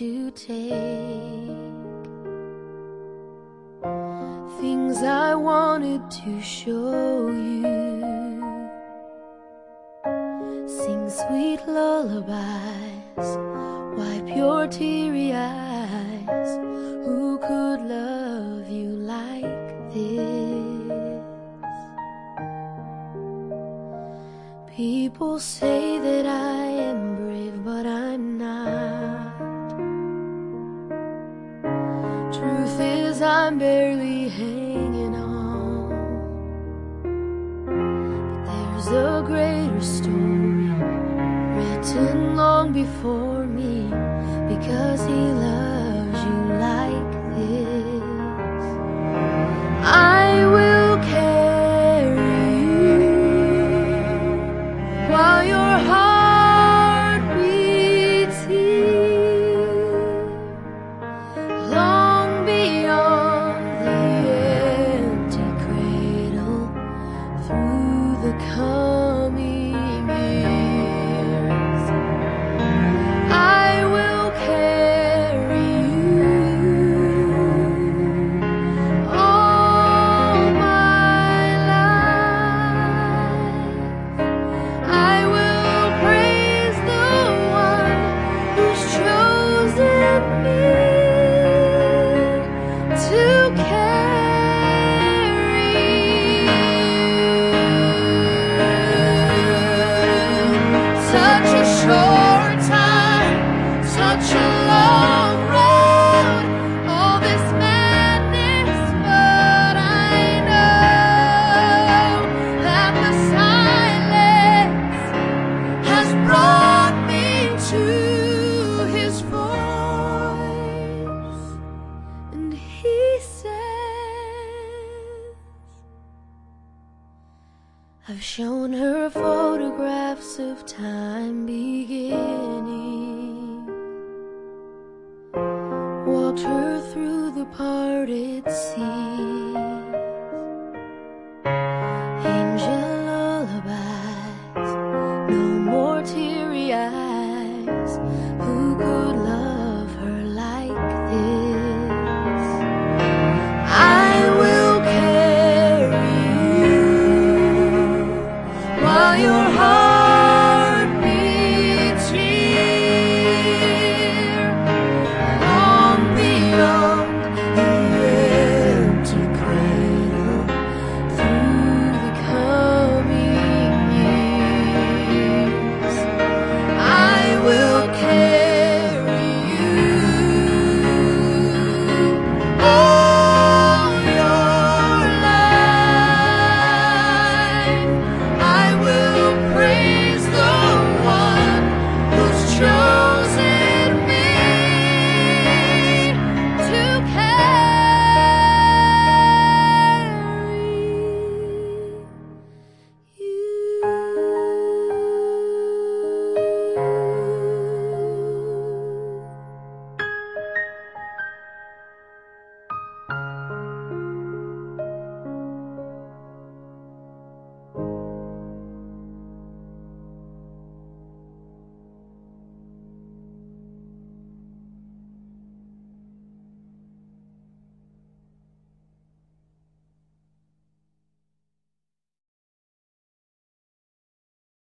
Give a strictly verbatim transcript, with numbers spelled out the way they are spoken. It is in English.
to take. Things I wanted to show you, sing sweet lullabies, wipe your teary eyes. Who could love you like this? People say that I am brave, but I'm not. Truth is, I'm barely hanging on. But there's a greater story written long before me, because He loves you like this. I will carry you while your heart beats here, long beyond the empty cradle, through the coming years. I will carry you all my life. I will praise the one who's chosen me to carry you. Such a short time, such a long road, all this madness, but I know that the silence has brought me to His voice, and He says, I've shown her photographs of time beginning, walked her through the parted sea.